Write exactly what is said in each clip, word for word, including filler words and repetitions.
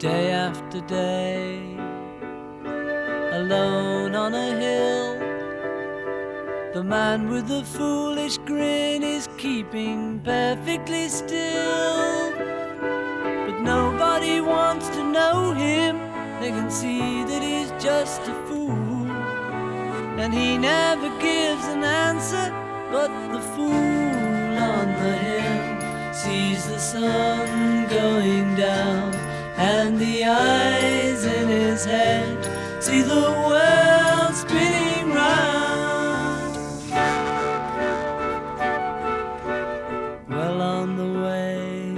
Day after day, alone on a hill, the man with the foolish grin is keeping perfectly still. But nobody wants to know him, they can see that he's just a fool. And he never gives an answer, but the fool on the hill sees the sun going down, and the eyes in his head see the world spinning round. Well on the way,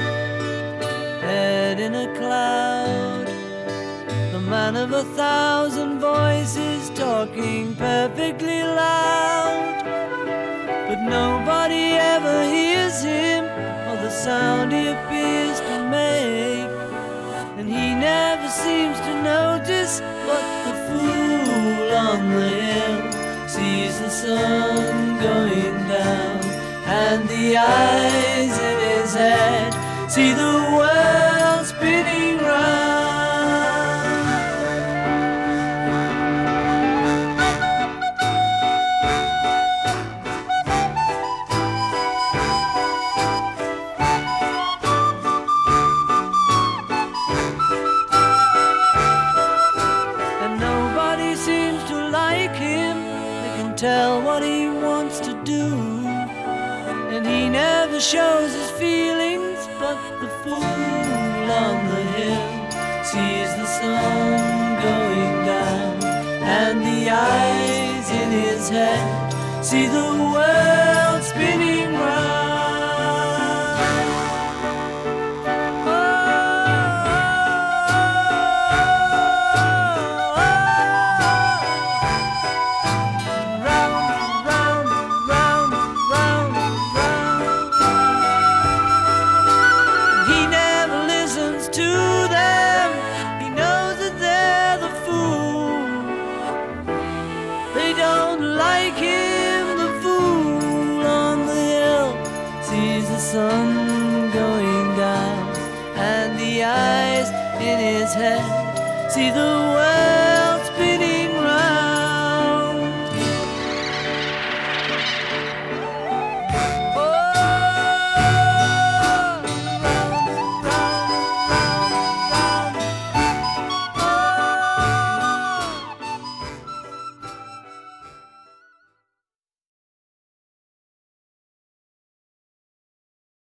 head in a cloud, the man of a thousand voices talking perfectly loud. But nobody ever hears him or the sound he appears to make, and he never seems to notice. But the fool on the hill sees the sun going down, and the eyes in his head see the world spinning round. Tell what he wants to do, and he never shows his feelings. But the fool on the hill sees the sun going down, and the eyes in his head see the world spinning round. Sun going down, and the eyes in his head see the world